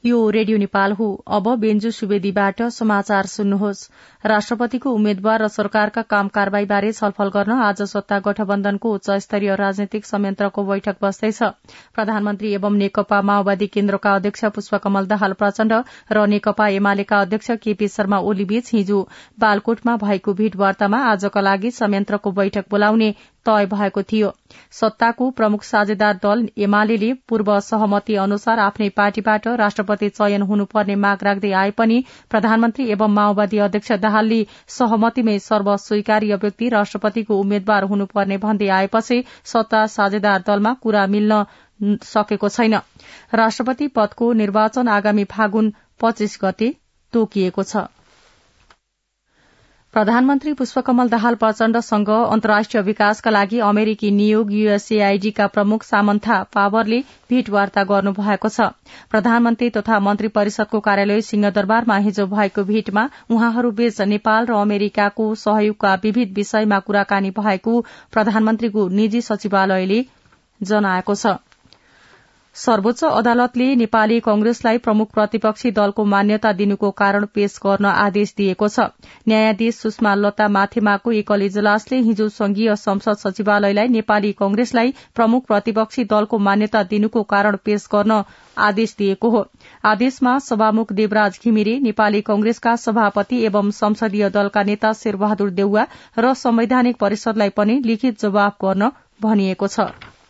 यो रेडियो नेपाल हो। अब बेन्जु सुवेदीबाट समाचार सुन्नुहोस्। राष्ट्रपतिको उम्मेद्वार र सरकारका काम कारबाहीबारे छलफल गर्न आज सत्ता गठबन्धनको उच्च स्तरीय राजनैतिक संयन्त्रको बैठक बस्दैछ। प्रधानमन्त्री एवं नेकपा माओवादी केन्द्रका अध्यक्ष पुष्पकमल दाहाल प्रचण्ड र नेकपा एमालेका अध्यक्ष केपी शर्मा ओली बीच हिजो बालकोटमा भएको भेटवार्तामा आजका लागि संयन्त्रको बैठक बोलाउने तय भएको थियो। सत्ताको प्रमुख साझेदार दल एमाले पूर्व सहमति अनुसार आफ्नै पार्टीबाट राष्ट्रपति चयन हुनुपर्ने माग राख्दै आए पनि प्रधानमन्त्री एवं माओवादी अध्यक्ष दाहालले सहमतिमै सर्वस्वीकार्य व्यक्ति राष्ट्रपतिको उम्मेद्वार हुनुपर्ने भन्दै आएपछि सत्ता साझेदार दलमा कुरा मिल्न सकेको छैन। राष्ट्रपति पदको निर्वाचन आगामी फागुन 25 गते तोकिएको छ। प्रधानमन्त्री पुष्पकमल दाहाल प्रचण्डसँग अन्तर्राष्ट्रिय विकासका लागि अमेरिकी नियोग यूएसएआईडी का प्रमुख सामन्था पावरले भेटवार्ता गर्नुभएको छ। प्रधानमन्त्री तथा मन्त्री परिषदको कार्यालय सिंहदरबारमा हिजो भएको भेटमा उहाँहरूबीच नेपाल र अमेरिकाको सहयोगका विविध विषयमा कुराकानी भएको प्रधानमन्त्रीको निजी सचिवालयले जनाएको छ। सर्वोच्च अदालतले नेपाली कंग्रेसलाई प्रमुख प्रतिपक्षी दलको मान्यता दिनुको कारण पेश गर्न आदेश दिएको छ। न्यायाधीश सुषमा लता माथेमाको एकल इजलासले हिजो संघीय संसद सचिवालयलाई नेपाली कंग्रेसलाई प्रमुख प्रतिपक्षी दलको मान्यता दिनुको कारण पेश गर्न आदेश दिएको हो। आदेशमा सभामुख देवराज घिमिरे, नेपाली कंग्रेसका सभापति एवं संसदीय दलका नेता शेरबहादुर देउवा र संवैधानिक परिषदलाई पनि लिखित जवाफ गर्न भनिएको छ।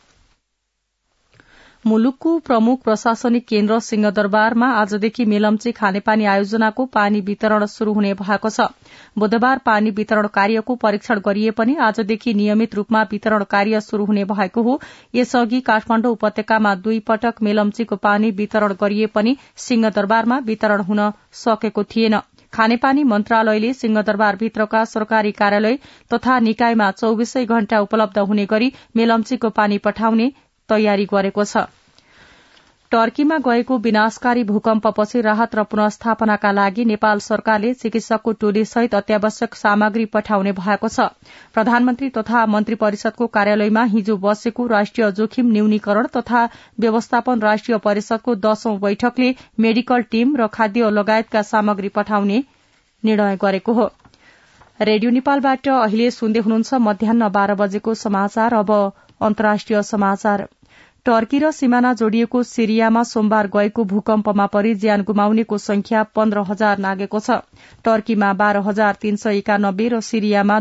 मुलुकको प्रमुख प्रशासनिक केन्द्र सिंहदरबारमा आजदेखि मेलम्ची खानेपानी आयोजनाको पानी वितरण शुरू हुने भएको छ। बुधबार पानी वितरण कार्यको परीक्षण गरिए पनि आजदेखि नियमित रूपमा वितरण कार्य शुरू हुने भएको हो। यसअघि काठमाडौँ उपत्यकामा 2 पटक मेलम्चीको पानी वितरण गरिए पनि सिंहदरबारमा वितरण हुन सकेको थिएन। खानेपानी मन्त्रालयले सिंहदरबारभित्रका सरकारी कार्यालय तथा निकायमा 24 घण्टा उपलब्ध हुने गरी मेलम्चीको पानी पठाउने तयारी गरेको छ। टर्कीमा गएको विनाशकारी भूकम्पपछि राहत र पुनर्स्थापनाका लागि नेपाल सरकारले चिकित्सकको टोलीसहित अत्यावश्यक सामग्री पठाउने भएको छ। प्रधानमन्त्री तथा मन्त्री परिषदको कार्यालयमा हिजो बसेको राष्ट्रिय जोखिम न्यूनीकरण तथा व्यवस्थापन राष्ट्रिय परिषदको 10औं बैठकले मेडिकल टीम र खाद्य लगायतका सामग्री पठाउने निर्णय गरेको हो। रेडियो नेपालबाट अहिले सुन्दै हुनुहुन्छ मध्याह्न 12 बजेको समाचार। अब अन्तर्राष्ट्रिय समाचार। टर्की र सीमाना जोडिएको सिरियामा सोमबार गएको भूकम्पमा परि ज्यान गुमाउनेको संख्या 15,000 नागेको छ। टर्कीमा 12,391 र सिरियामा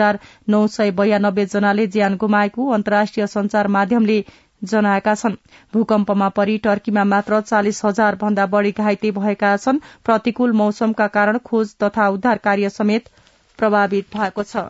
2,992 जनाले ज्यान गुमाएको अन्तर्राष्ट्रिय संचार माध्यमले जनाएका छन्। भूकम्पमा परि टर्कीमा मात्र 40,000 भन्दा बढ़ी घाइते भएका छन्। प्रतिकूल मौसमका कारण खोज तथा उद्धार कार्य समेत प्रभावित भएको छ।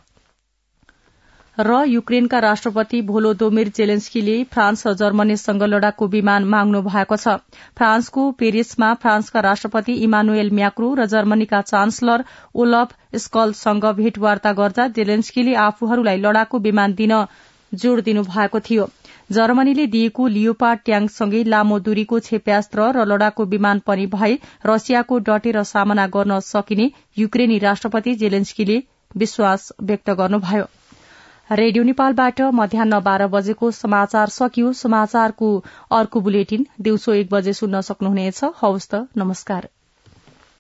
र युक्रेनका राष्ट्रपति भोलोदोमिर जेलेन्स्कीले फ्रान्स र जर्मनीसँग लडाकु विमान माग्नु भएको छ। फ्रान्सको पेरिसमा फ्रान्सका राष्ट्रपति इमानुएल म्याक्रो र जर्मनीका चान्सलर ओलफ स्कलसँग भेटवार्ता गर्दा जेलेन्स्कीले आफूहरूलाई लडाकु विमान दिन जोड़ दिनु भएको थियो। जर्मनीले दिएको लियोपार्ड ट्याङ्कसँगै लामो दूरीको क्षेप्यास्त्र र लडाकु विमान पनि भए रसियाको डटेर सामना गर्न सकिने युक्रेनी राष्ट्रपति जेलेन्स्कीले विश्वास व्यक्त गर्नुभयो। रेडियो नेपालबाट मध्याह्न 12 बजेको समाचार सकियो। समाचारको अर्को बुलेटिन दिउँसो 1 बजे सुन्न सक्नुहुनेछ। हवस् त, नमस्कार।